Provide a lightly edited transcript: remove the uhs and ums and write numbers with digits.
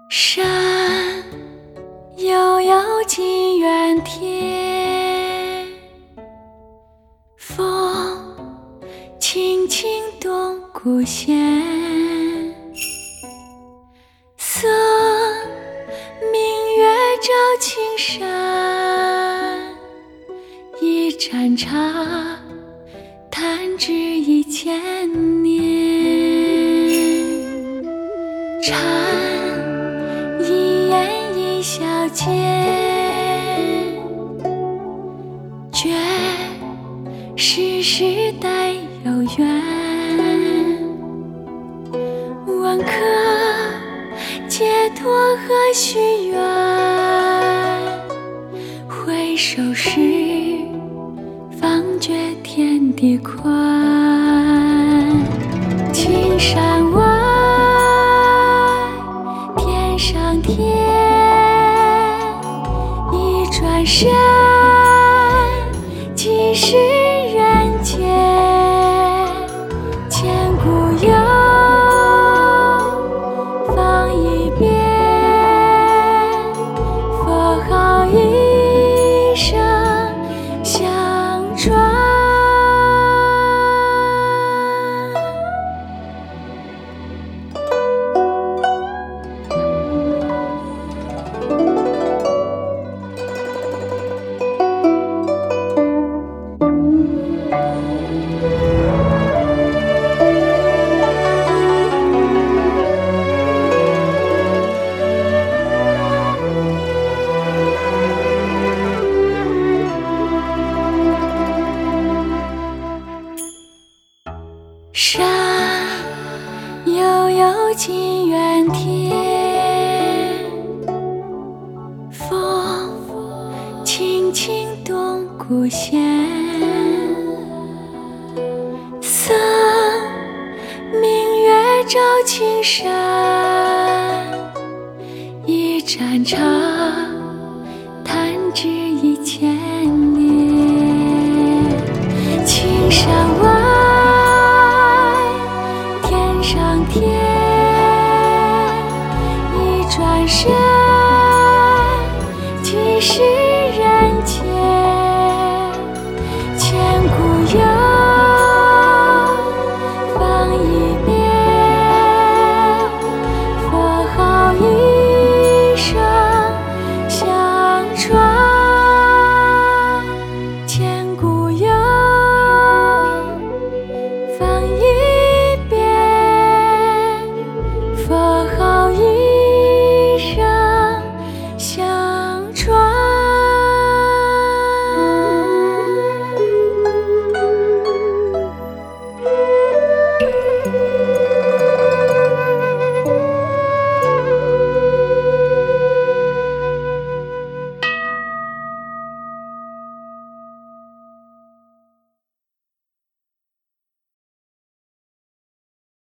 山悠悠近远天，风轻轻动古弦，色明月照青山，一盏茶，弹指一千年。禅一言一笑间，觉世世代有缘。问客解脱何须愿？回首时，方觉天地宽。青山外，天上天，一转身，即是人间。千古忧，放一边，佛号一声相传。山悠悠近远天，风轻轻动古弦，色明月照青山，一盏茶，弹指一千年。青山外，天，一转身，即是